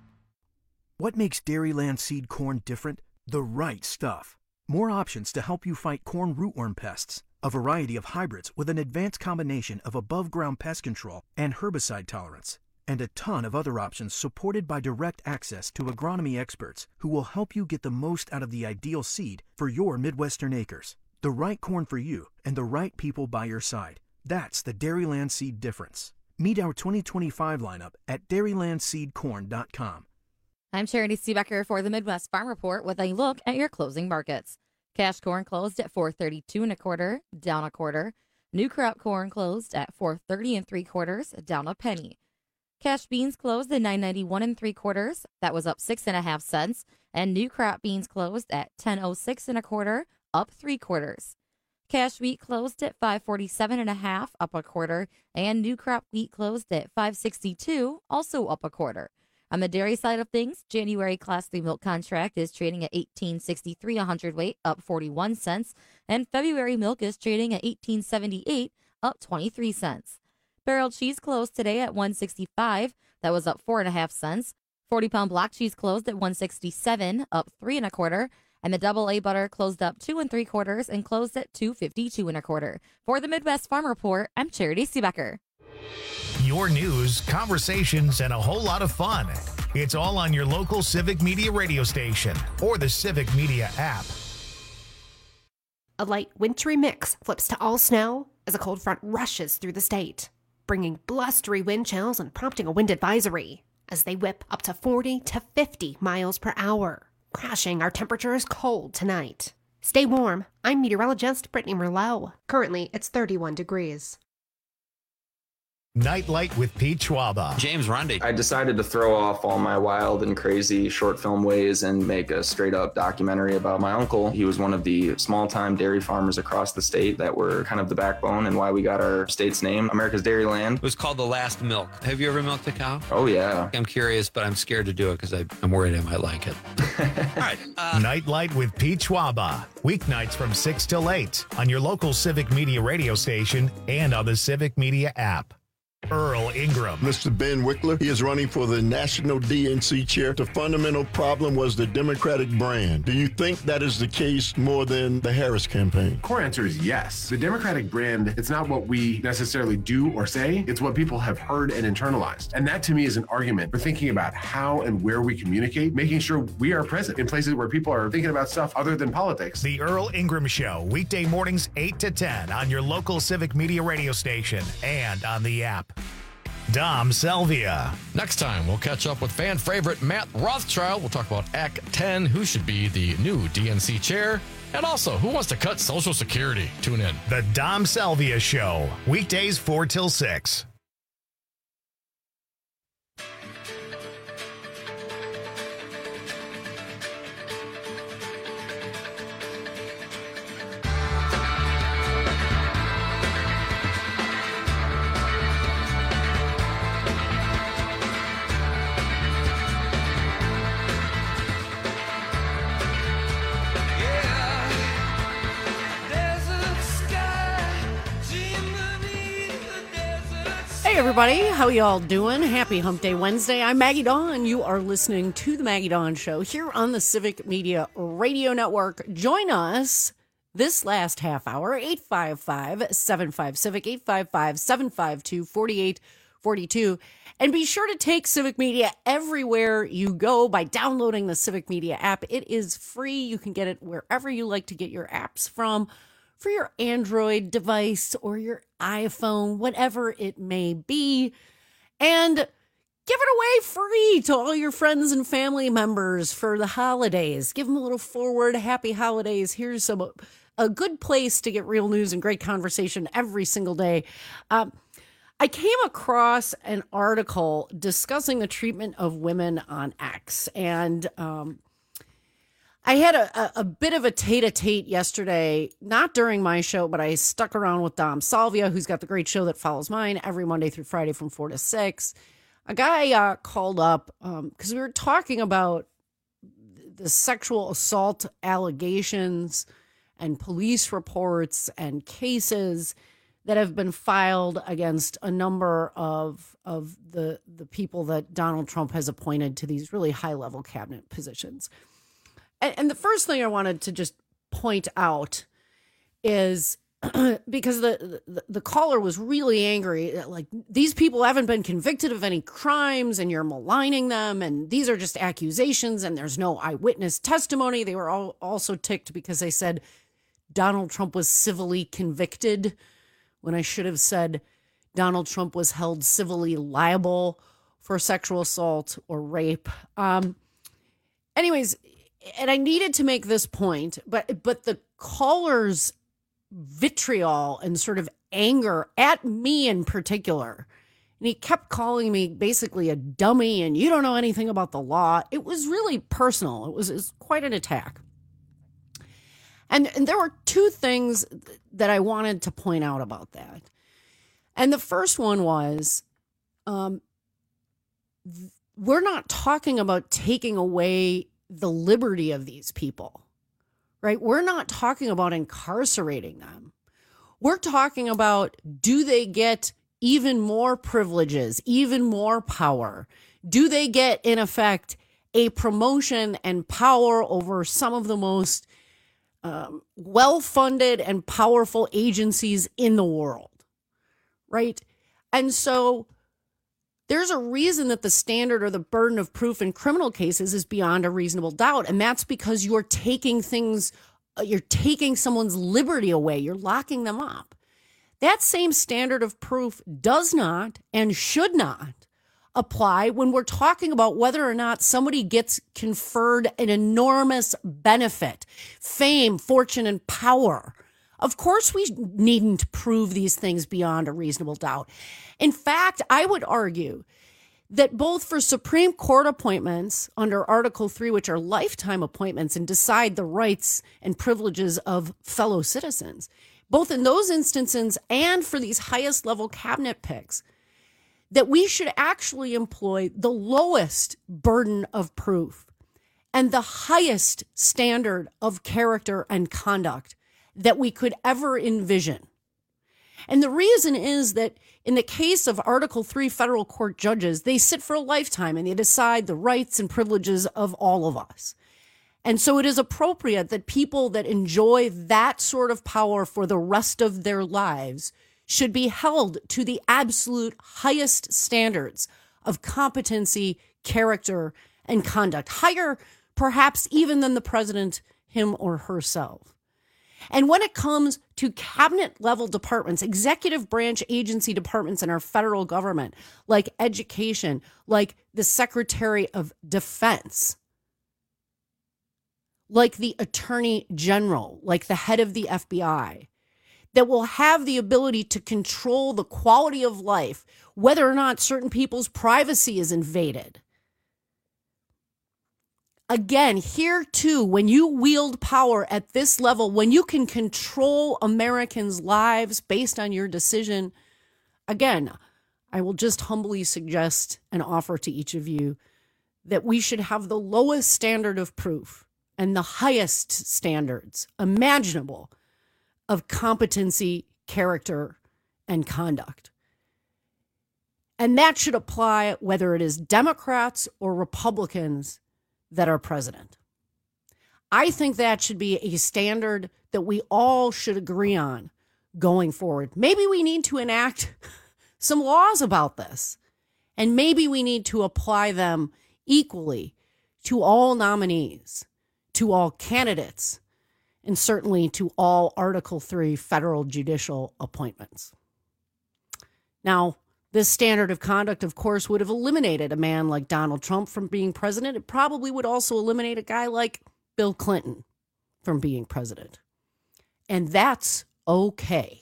What makes Dairyland seed corn different? The right stuff. More options to help you fight corn rootworm pests. A variety of hybrids with an advanced combination of above-ground pest control and herbicide tolerance. And a ton of other options supported by direct access to agronomy experts who will help you get the most out of the ideal seed for your Midwestern acres. The right corn for you and the right people by your side. That's the Dairyland Seed difference. Meet our twenty twenty-five lineup at dairyland seed corn dot com. I'm Charity Seebecker for the Midwest Farm Report with a look at your closing markets. Cash corn closed at four thirty-two and a quarter, down a quarter. New crop corn closed at four thirty and three quarters, down a penny. Cash beans closed at nine ninety-one and three quarters, that was up six and a half cents. And new crop beans closed at ten oh six and a quarter, up three quarters. Cash wheat closed at five forty-seven and a half, up a quarter, and new crop wheat closed at five sixty-two, also up a quarter. On the dairy side of things, January Class three milk contract is trading at eighteen sixty-three a hundredweight, up forty-one cents, and February milk is trading at eighteen seventy-eight, up twenty-three cents. Barrel cheese closed today at one sixty-five, that was up four and a half cents. forty pound block cheese closed at one sixty-seven, up three and a quarter, and the double A butter closed up two and three quarters and closed at two fifty-two and a quarter. For the Midwest Farm Report, I'm Charity Seebecker. Your news, conversations, and a whole lot of fun. It's all on your local Civic Media radio station or the Civic Media app. A light wintry mix flips to all snow as a cold front rushes through the state, bringing blustery wind chills and prompting a wind advisory as they whip up to forty to fifty miles per hour, crashing our temperatures cold tonight. Stay warm. I'm meteorologist Brittany Merlot. Currently, it's thirty-one degrees. Nightlight with Pete Schwaba. James Rundy. I decided to throw off all my wild and crazy short film ways and make a straight up documentary about my uncle. He was one of the small time dairy farmers across the state that were kind of the backbone and why we got our state's name, America's Dairyland. It was called The Last Milk. Have you ever milked a cow? Oh, yeah. I'm curious, but I'm scared to do it because I'm worried I might like it. All right. Uh, Nightlight with Pete Schwaba. Weeknights from six till eight on your local Civic Media radio station and on the Civic Media app. Earl Ingram. Mister Ben Wickler, he is running for the national D N C chair. The fundamental problem was the Democratic brand. Do you think that is the case more than the Harris campaign? Core answer is yes. The Democratic brand, it's not what we necessarily do or say, it's what people have heard and internalized. And that to me is an argument for thinking about how and where we communicate, making sure we are present in places where people are thinking about stuff other than politics. The Earl Ingram Show, weekday mornings eight to ten on your local Civic Media radio station and on the app. Dom Salvia. Next time, we'll catch up with fan favorite Matt Rothschild. We'll talk about Act ten, who should be the new D N C chair, and also who wants to cut Social Security. Tune in. The Dom Salvia Show, weekdays four till six. Hey everybody, how y'all doing? Happy Hump Day Wednesday. I'm Maggie Dawn. You are listening to the Maggie Dawn Show here on the Civic Media Radio Network. Join us this last half hour, eight five five, seven five, Civic, eight five five, seven five two, four eight four two. And be sure to take Civic Media everywhere you go by downloading the Civic Media app. It is free. You can get it wherever you like to get your apps from, for your Android device or your iPhone, whatever it may be. And give it away free to all your friends and family members for the holidays. Give them a little forward, happy holidays. Here's some, a good place to get real news and great conversation every single day. Um, I came across an article discussing the treatment of women on X, and um, I had a, a, a bit of a tete-a-tete yesterday, not during my show, but I stuck around with Dom Salvia, who's got the great show that follows mine every Monday through Friday from four to six. A guy uh, called up because um, we were talking about the sexual assault allegations and police reports and cases that have been filed against a number of of the the people that Donald Trump has appointed to these really high-level cabinet positions. And, and the first thing I wanted to just point out is because the, the the caller was really angry, like, these people haven't been convicted of any crimes and you're maligning them, and these are just accusations and there's no eyewitness testimony. They were all also ticked because they said Donald Trump was civilly convicted, when I should have said Donald Trump was held civilly liable for sexual assault or rape. Um, anyways, and I needed to make this point, but but the caller's vitriol and sort of anger at me in particular, and he kept calling me basically a dummy and you don't know anything about the law. It was really personal. It was, it was quite an attack. And, and there were two things that I wanted to point out about that. And the first one was, um, th- we're not talking about taking away the liberty of these people, right? We're not talking about incarcerating them. We're talking about, do they get even more privileges, even more power? Do they get, in effect, a promotion and power over some of the most Um, well-funded and powerful agencies in the world, right? And so there's a reason that the standard or the burden of proof in criminal cases is beyond a reasonable doubt. And that's because you're taking things, you're taking someone's liberty away. You're locking them up. That same standard of proof does not and should not apply when we're talking about whether or not somebody gets conferred an enormous benefit, fame, fortune, and power. Of course, we needn't prove these things beyond a reasonable doubt. In fact, I would argue that both for Supreme Court appointments under Article three, which are lifetime appointments and decide the rights and privileges of fellow citizens, both in those instances and for these highest level cabinet picks, that we should actually employ the lowest burden of proof and the highest standard of character and conduct that we could ever envision. And the reason is that in the case of Article three federal court judges, they sit for a lifetime and they decide the rights and privileges of all of us. And so it is appropriate that people that enjoy that sort of power for the rest of their lives should be held to the absolute highest standards of competency, character, and conduct, higher perhaps even than the president, him or herself. And when it comes to cabinet level departments, executive branch agency departments in our federal government, like education, like the Secretary of Defense, like the Attorney General, like the head of the F B I, that will have the ability to control the quality of life, whether or not certain people's privacy is invaded. Again, here too, when you wield power at this level, when you can control Americans' lives based on your decision, again, I will just humbly suggest and offer to each of you that we should have the lowest standard of proof and the highest standards imaginable of competency, character, and conduct. And that should apply whether it is Democrats or Republicans that are president. I think that should be a standard that we all should agree on going forward. Maybe we need to enact some laws about this, and maybe we need to apply them equally to all nominees, to all candidates, and certainly to all Article three federal judicial appointments. Now, this standard of conduct, of course, would have eliminated a man like Donald Trump from being president. It probably would also eliminate a guy like Bill Clinton from being president. And that's okay.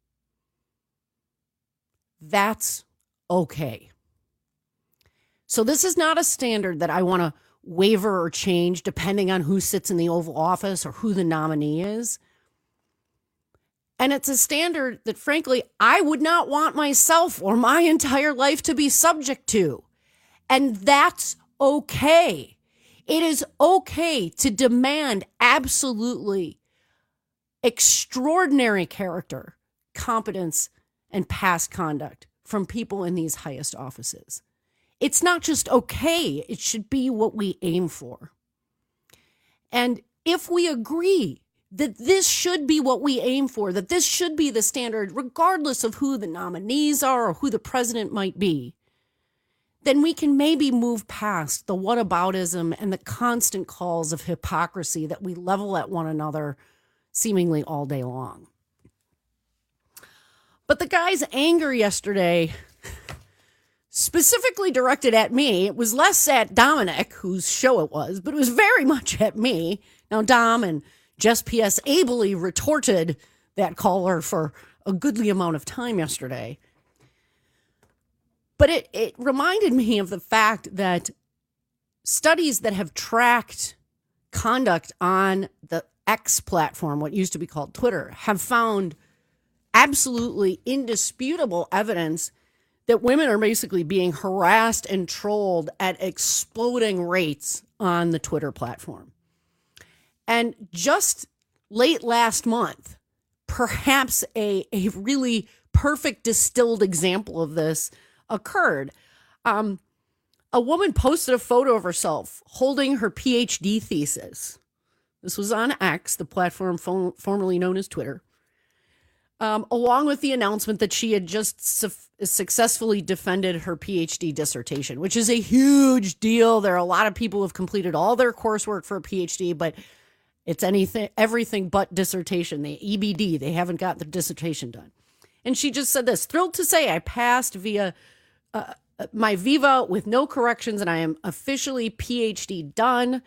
That's okay. So this is not a standard that I want to waver or change depending on who sits in the Oval Office or who the nominee is. And it's a standard that, frankly, I would not want myself or my entire life to be subject to. And that's okay. It is okay to demand absolutely extraordinary character, competence, and past conduct from people in these highest offices. It's not just okay. It should be what we aim for. And if we agree that this should be what we aim for, that this should be the standard, regardless of who the nominees are or who the president might be, then we can maybe move past the whataboutism and the constant calls of hypocrisy that we level at one another seemingly all day long. But the guy's anger yesterday, specifically directed at me, it was less at Dominic, whose show it was, but it was very much at me. Now, Dom and Jess P S ably retorted that caller for a goodly amount of time yesterday. But it, it reminded me of the fact that studies that have tracked conduct on the X platform, what used to be called Twitter, have found absolutely indisputable evidence that women are basically being harassed and trolled at exploding rates on the Twitter platform. And just late last month, perhaps a, a really perfect distilled example of this occurred. Um, a woman posted a photo of herself holding her P H D thesis. This was on X, the platform fo- formerly known as Twitter, um, along with the announcement that she had just su- successfully defended her P H D dissertation, which is a huge deal. There are a lot of people who have completed all their coursework for a P H D, but it's anything, everything but dissertation. The E B D, they haven't got the dissertation done. And she just said this: thrilled to say I passed via uh, my Viva with no corrections, and I am officially P H D done.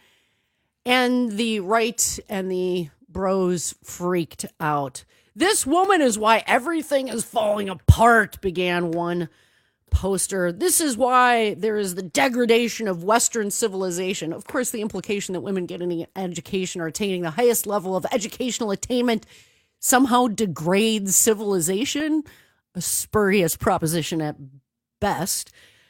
And the right and the bros freaked out. This woman is why everything is falling apart, began one poster. This is why there is the degradation of Western civilization. Of course, the implication that women getting education or attaining the highest level of educational attainment somehow degrades civilization, a spurious proposition at best.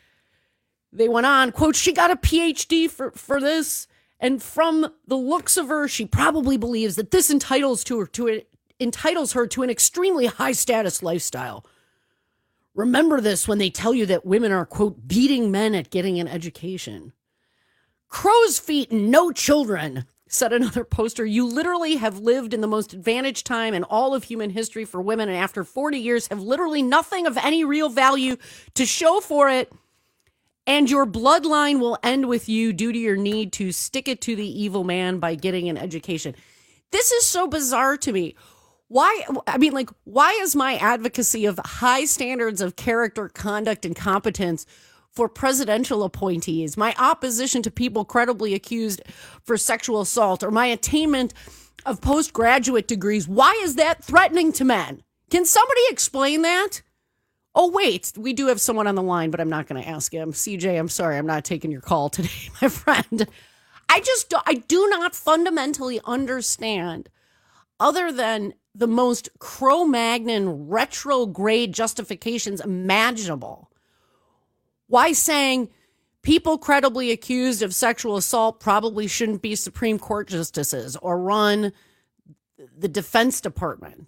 They went on, quote, she got a P H D for, for this, and from the looks of her, she probably believes that this entitles to her to it entitles her to an extremely high status lifestyle. Remember this when they tell you that women are, quote, beating men at getting an education. Crow's feet and no children, said another poster. You literally have lived in the most advantaged time in all of human history for women, and after forty years have literally nothing of any real value to show for it, and your bloodline will end with you due to your need to stick it to the evil man by getting an education. This is so bizarre to me. Why, I mean, like, why is my advocacy of high standards of character, conduct, and competence for presidential appointees, my opposition to people credibly accused for sexual assault, or my attainment of postgraduate degrees, why is that threatening to men? Can somebody explain that? Oh, wait, we do have someone on the line, but I'm not going to ask him. C J, I'm sorry, I'm not taking your call today, my friend. I just, do, I do not fundamentally understand, other than the most Cro-Magnon retrograde justifications imaginable, why saying people credibly accused of sexual assault probably shouldn't be Supreme Court justices or run the Defense Department.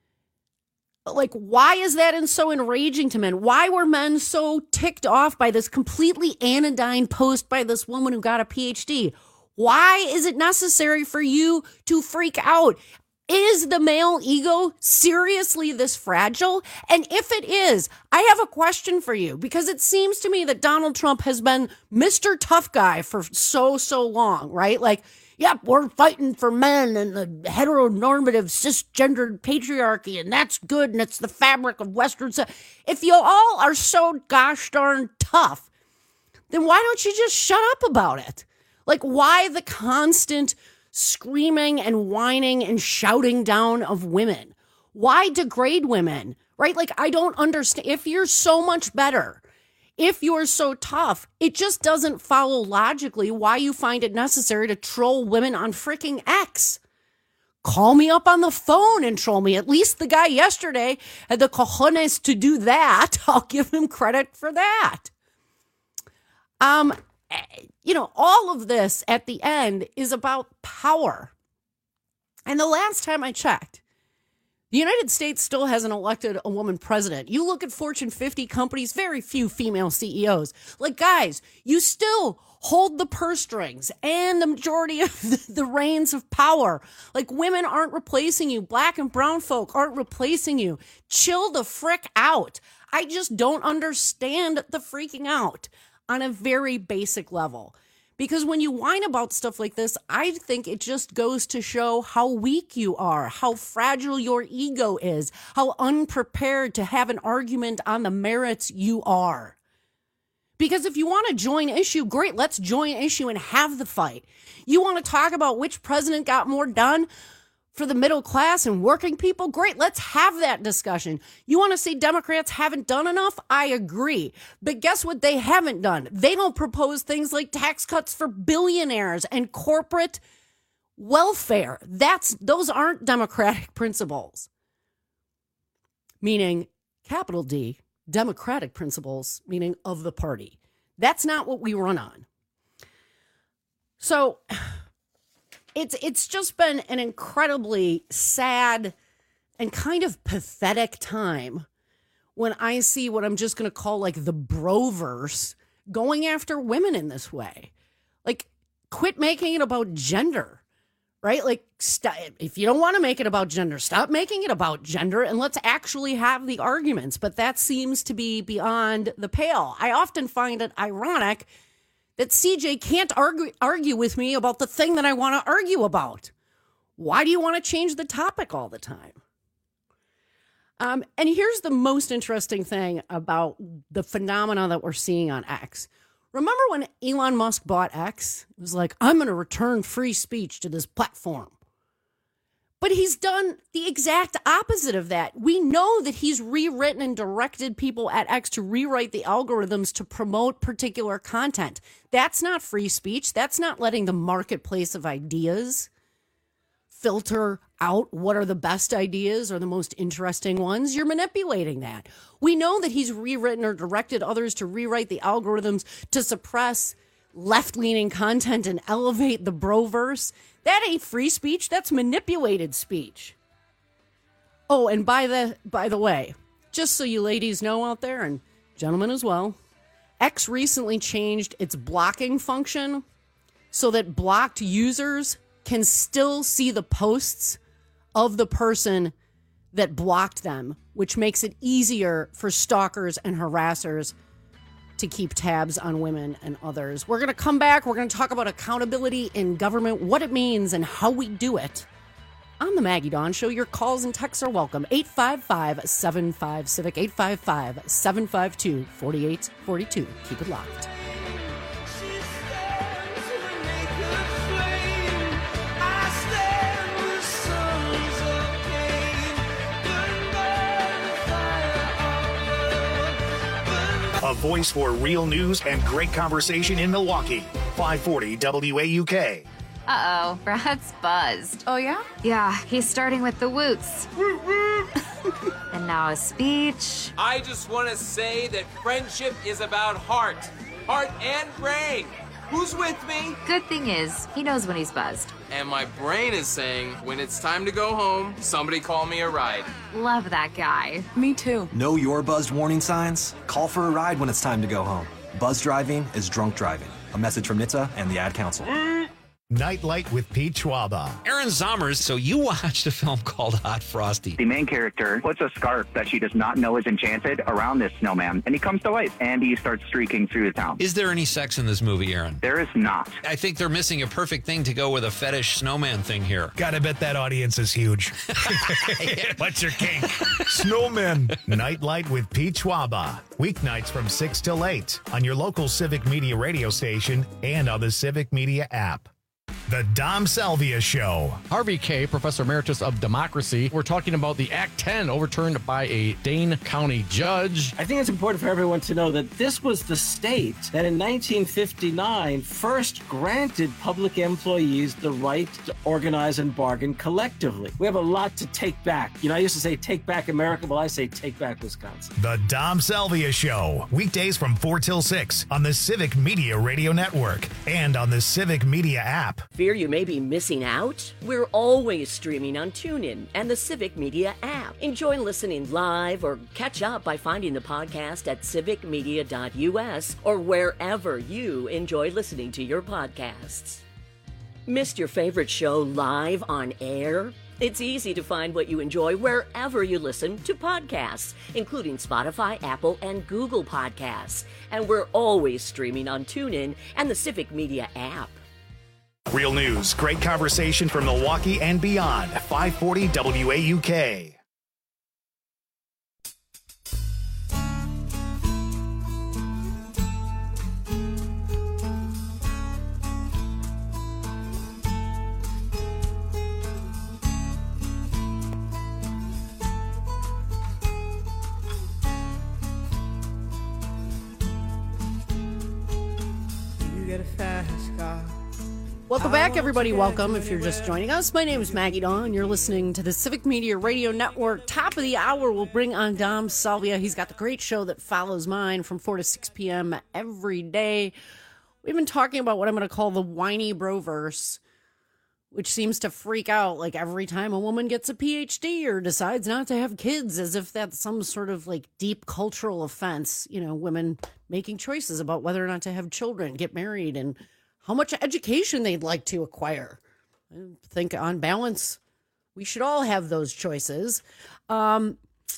Like, why is that so enraging to men? Why were men so ticked off by this completely anodyne post by this woman who got a P H D? Why is it necessary for you to freak out? Is the male ego seriously this fragile? And if it is, I have a question for you, because it seems to me that Donald Trump has been Mister Tough Guy for so, so long, right? Like, yep, we're fighting for men and the heteronormative cisgendered patriarchy, and that's good, and it's the fabric of Western. If you all are so gosh darn tough, then why don't you just shut up about it? Like, why the constant screaming and whining and shouting down of women? Why degrade women, right? Like, I don't understand. If you're so much better, if you're so tough, it just doesn't follow logically why you find it necessary to troll women on freaking X. Call me up on the phone and troll me. At least the guy yesterday had the cojones to do that. I'll give him credit for that. Um, you know, all of this at the end is about power. And the last time I checked, the United States still hasn't elected a woman president. You look at Fortune fifty companies, very few female C E Os. Like, guys, you still hold the purse strings and the majority of the, the reins of power. Like, women aren't replacing you. Black and brown folk aren't replacing you. Chill the frick out. I just don't understand the freaking out on a very basic level. Because when you whine about stuff like this, I think it just goes to show how weak you are, how fragile your ego is, how unprepared to have an argument on the merits you are. Because if you want to join issue, great, let's join issue and have the fight. You want to talk about which president got more done for the middle class and working people? Great, let's have that discussion. You want to say Democrats haven't done enough? I agree. But guess what they haven't done? They don't propose things like tax cuts for billionaires and corporate welfare. That's those aren't democratic principles. Meaning, capital D, democratic principles, meaning of the party. That's not what we run on. So It's it's just been an incredibly sad and kind of pathetic time when I see what I'm just going to call like the broverse going after women in this way. Like, quit making it about gender, right? Like, st- if you don't want to make it about gender, stop making it about gender and let's actually have the arguments. But that seems to be beyond the pale. I often find it ironic that C J can't argue, argue with me about the thing that I want to argue about. Why do you want to change the topic all the time? Um, and here's the most interesting thing about the phenomena that we're seeing on X. Remember when Elon Musk bought X? It was like, I'm going to return free speech to this platform. But he's done the exact opposite of that. We know that he's rewritten and directed people at X to rewrite the algorithms to promote particular content. That's not free speech. That's not letting the marketplace of ideas filter out what are the best ideas or the most interesting ones. You're manipulating that. We know that he's rewritten or directed others to rewrite the algorithms to suppress left-leaning content and elevate the broverse. That ain't free speech. That's manipulated speech. Oh, and by the by the way, just so you ladies know out there, and gentlemen as well, X recently changed its blocking function so that blocked users can still see the posts of the person that blocked them, which makes it easier for stalkers and harassers to keep tabs on women and others. We're going to come back. We're going to talk about accountability in government, what it means and how we do it on the Maggie Dawn Show. Your calls and texts are welcome. eight five five, seven five, Civic, eight five five, seven five two, four eight four two. Keep it locked. A voice for real news and great conversation in Milwaukee. five forty W A U K. Uh-oh, Brad's buzzed. Oh, yeah? Yeah, he's starting with the woots. And now a speech. I just want to say that friendship is about heart. Heart and brain. Who's with me? Good thing is, he knows when he's buzzed. And my brain is saying, when it's time to go home, somebody call me a ride. Love that guy. Me too. Know your buzzed warning signs? Call for a ride when it's time to go home. Buzz driving is drunk driving. A message from N H T S A and the Ad Council. Nightlight with Pete Schwaba. Aaron Zommers, so you watched a film called Hot Frosty. The main character puts a scarf that she does not know is enchanted around this snowman, and he comes to life, and he starts streaking through the town. Is there any sex in this movie, Aaron? There is not. I think they're missing a perfect thing to go with a fetish snowman thing here. Gotta bet that audience is huge. What's your kink? Snowmen. Nightlight with Pete Schwaba. Weeknights from six till eight on your local Civic Media radio station and on the Civic Media app. The Dom Salvia Show. Harvey Kaye, Professor Emeritus of Democracy. We're talking about the Act ten overturned by a Dane County judge. I think it's important for everyone to know that this was the state that in nineteen fifty-nine first granted public employees the right to organize and bargain collectively. We have a lot to take back. You know, I used to say take back America. Well, I say take back Wisconsin. The Dom Salvia Show. Weekdays from four till six on the Civic Media Radio Network and on the Civic Media app. Fear you may be missing out? We're always streaming on TuneIn and the Civic Media app. Enjoy listening live or catch up by finding the podcast at civic media dot u s or wherever you enjoy listening to your podcasts. Missed your favorite show live on air? It's easy to find what you enjoy wherever you listen to podcasts, including Spotify, Apple, and Google Podcasts. And we're always streaming on TuneIn and the Civic Media app. Real news, great conversation from Milwaukee and beyond. five forty W A U K. You get a fast car. Welcome back, everybody. Welcome if you're just joining us. My name is Maggie Dawn. You're listening to the Civic Media Radio Network. Top of the hour, we'll bring on Dom Salvia. He's got the great show that follows mine from four to six p.m. every day. We've been talking about what I'm going to call the whiny broverse, which seems to freak out like every time a woman gets a P H D or decides not to have kids, as if that's some sort of like deep cultural offense. You know, women making choices about whether or not to have children, get married, and how much education they'd like to acquire. I think on balance, we should all have those choices. Um,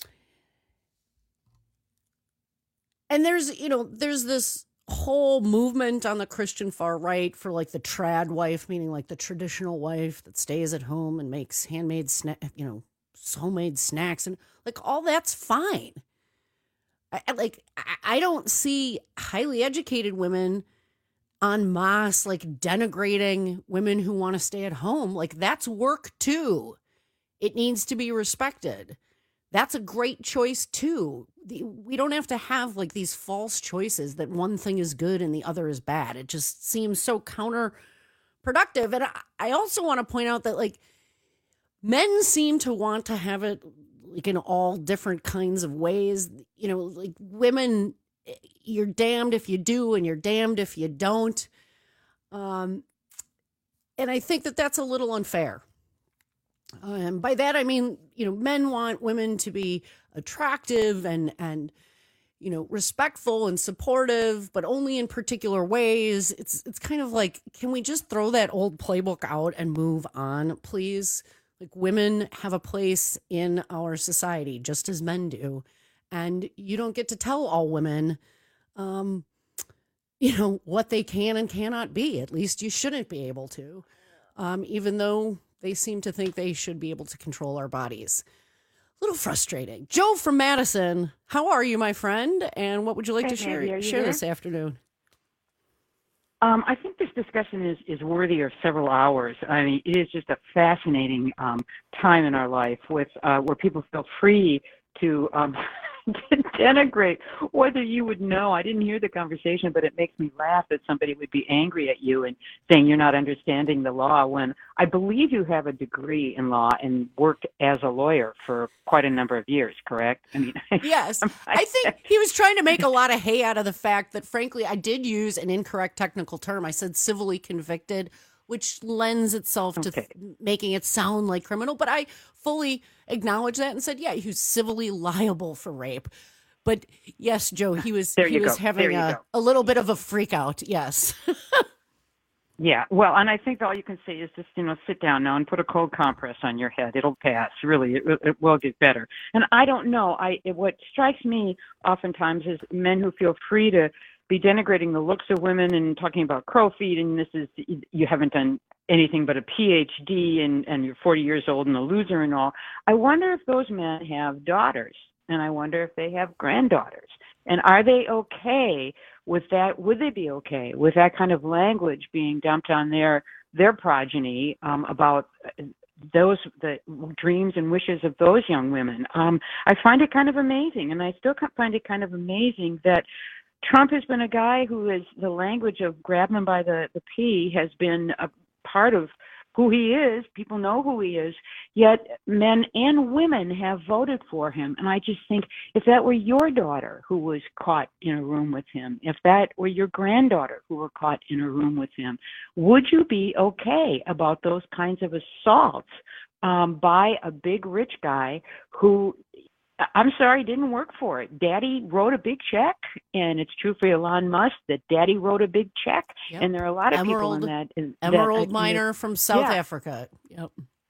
and there's, you know, there's this whole movement on the Christian far right for like the trad wife, meaning like the traditional wife that stays at home and makes handmade, sna- you know, homemade snacks, and like all that's fine. I, like, I don't see highly educated women en masse like denigrating women who want to stay at home. Like, that's work too. It needs to be respected. That's a great choice too. The, we don't have to have like these false choices that one thing is good and the other is bad. It just seems so counterproductive. And I, I also want to point out that like men seem to want to have it like in all different kinds of ways. You know, like women, you're damned if you do and you're damned if you don't. Um, and I think that that's a little unfair. Uh, and by that, I mean, you know, men want women to be attractive and, and, you know, respectful and supportive, but only in particular ways. It's, it's kind of like, can we just throw that old playbook out and move on, please? Like, women have a place in our society just as men do. And you don't get to tell all women, um, you know, what they can and cannot be. At least you shouldn't be able to, um, even though They seem to think they should be able to control our bodies. A little frustrating. Joe from Madison, how are you, my friend? And what would you like Hey, to share, Maggie, are you share there? this afternoon? Um, I think this discussion is, is worthy of several hours. I mean, it is just a fascinating um, time in our life with uh, where people feel free to um, denigrate whether you would know. I didn't hear the conversation, but it makes me laugh that somebody would be angry at you and saying you're not understanding the law when I believe you have a degree in law and worked as a lawyer for quite a number of years, correct? I mean, Yes. I think he was trying to make a lot of hay out of the fact that, frankly, I did use an incorrect technical term. I said civilly convicted, which lends itself to Okay. th- making it sound like criminal. But I fully acknowledged that and said, yeah, he was civilly liable for rape. But yes, Joe, he was There he you was go. having There you a, go. a little bit of a freak out. Yes. Yeah, well, and I think all you can say is just, you know, sit down now and put a cold compress on your head. It'll pass. Really, it, it will get better. And I don't know. I it, what strikes me oftentimes is men who feel free to be denigrating the looks of women and talking about crow feet, and this is you haven't done anything but a P H D and and you're forty years old and a loser and all. I wonder if those men have daughters, and I wonder if they have granddaughters, and are they okay with that? Would they be okay with that kind of language being dumped on their their progeny um, about those the dreams and wishes of those young women? Um, I find it kind of amazing, and I still find it kind of amazing that Trump has been a guy who is the language of grab him by the the pee has been a part of who he is. People know who he is, yet men and women have voted for him. And I just think if that were your daughter who was caught in a room with him, if that were your granddaughter who were caught in a room with him, would you be okay about those kinds of assaults um, by a big rich guy who, I'm sorry, didn't work for it? Daddy wrote a big check, and it's true for Elon Musk that Daddy wrote a big check, Yep. and there are a lot of Emerald, people in that. in- that- Emerald uh, miner from South yeah. Africa. Yep.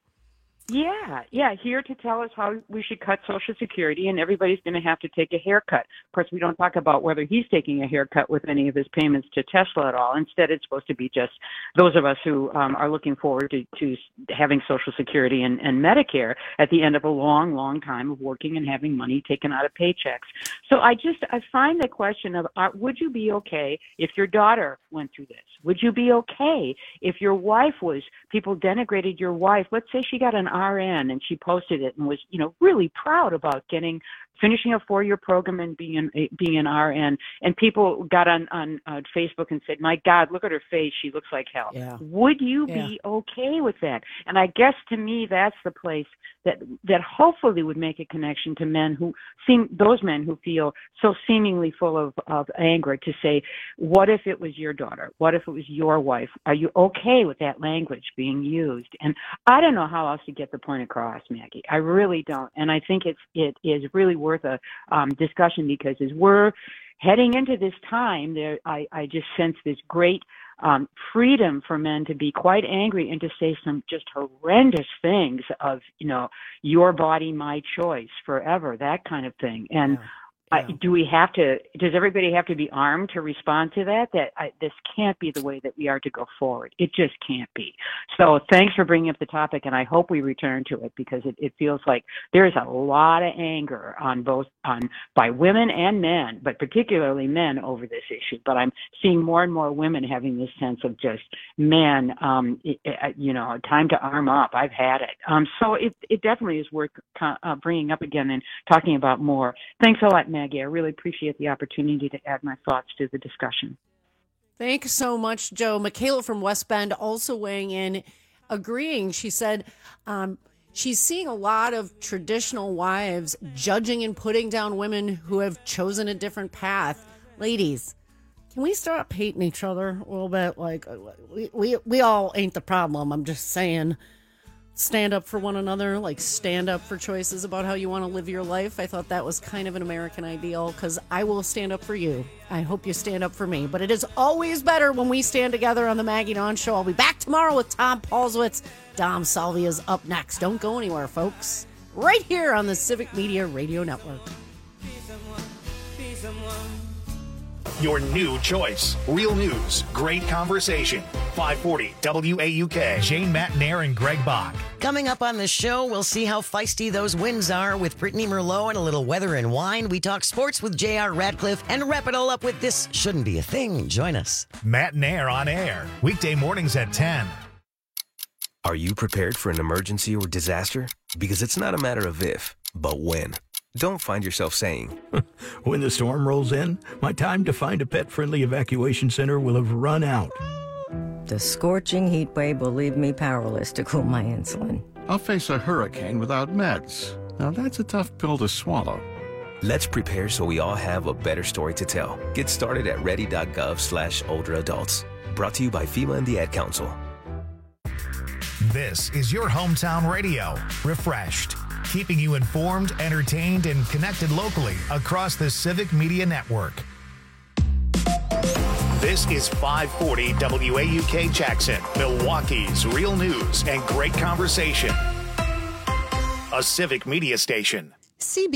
Yeah, yeah, here to tell us how we should cut Social Security, and everybody's going to have to take a haircut. Of course, we don't talk about whether he's taking a haircut with any of his payments to Tesla at all. Instead, it's supposed to be just those of us who um, are looking forward to, to having Social Security and, and Medicare at the end of a long, long time of working and having money taken out of paychecks. So I just, I find the question of, uh, would you be okay if your daughter went through this? Would you be okay if your wife was, people denigrated your wife? Let's say she got an R N and she posted it and was, you know, really proud about getting, finishing a four-year program and being an, being an R N. And people got on, on uh, Facebook and said, my God, look at her face. She looks like hell. Yeah. Would you Yeah. be okay with that? And I guess to me, that's the place that, that hopefully would make a connection to men who seem, those men who feel so seemingly full of, of anger to say, what if it was your daughter? What if it was your wife? Are you okay with that language being used? And I don't know how else to get the point across, Maggie. I really don't. And I think it's, it is really worth a um, discussion, because as we're heading into this time, there, I, I just sense this great um, freedom for men to be quite angry and to say some just horrendous things of, you know, your body, my choice forever, that kind of thing. And I, do we have to, does everybody have to be armed to respond to that? That I, this can't be the way that we are to go forward. It just can't be. So thanks for bringing up the topic, and I hope we return to it, because it, it feels like there's a lot of anger on both, on by women and men, but particularly men over this issue. But I'm seeing more and more women having this sense of just, man, um, it, it, you know, time to arm up. I've had it. Um, so it, it definitely is worth uh, bringing up again and talking about more. Thanks a lot, Maggie. I really appreciate the opportunity to add my thoughts to the discussion. Thanks so much, Joe. Michaela from West Bend also weighing in, agreeing. She said um, she's seeing a lot of traditional wives judging and putting down women who have chosen a different path. Ladies, can we start hating each other a little bit? Like, we, we, we all ain't the problem. I'm just saying, stand up for one another, like stand up for choices about how you want to live your life. I thought that was kind of an American ideal, because I will stand up for you. I hope you stand up for me. But it is always better when we stand together on the Maggie Dawn Show. I'll be back tomorrow with Tom Paulswitz. Dom Salvia is up next. Don't go anywhere, folks. Right here on the Civic Media Radio Network. Be someone, be someone. Your new choice. Real news, great conversation. five forty W A U K. Jane Matt Nair and Greg Bach. Coming up on the show, we'll see how feisty those winds are with Brittany Merlot and a little weather and wine. We talk sports with J R Radcliffe and wrap it all up with This Shouldn't Be a Thing. Join us. Matt Nair on air. Weekday mornings at ten. Are you prepared for an emergency or disaster? Because it's not a matter of if, but when. Don't find yourself saying, when the storm rolls in, my time to find a pet-friendly evacuation center will have run out. The scorching heat wave will leave me powerless to cool my insulin. I'll face a hurricane without meds. Now that's a tough pill to swallow. Let's prepare so we all have a better story to tell. Get started at ready.gov slash older adults. Brought to you by FEMA and the Ad Council. This is your hometown radio. Refreshed. Keeping you informed, entertained, and connected locally across the Civic Media Network. This is five forty W A U K Jackson, Milwaukee's real news and great conversation. A Civic Media station. C B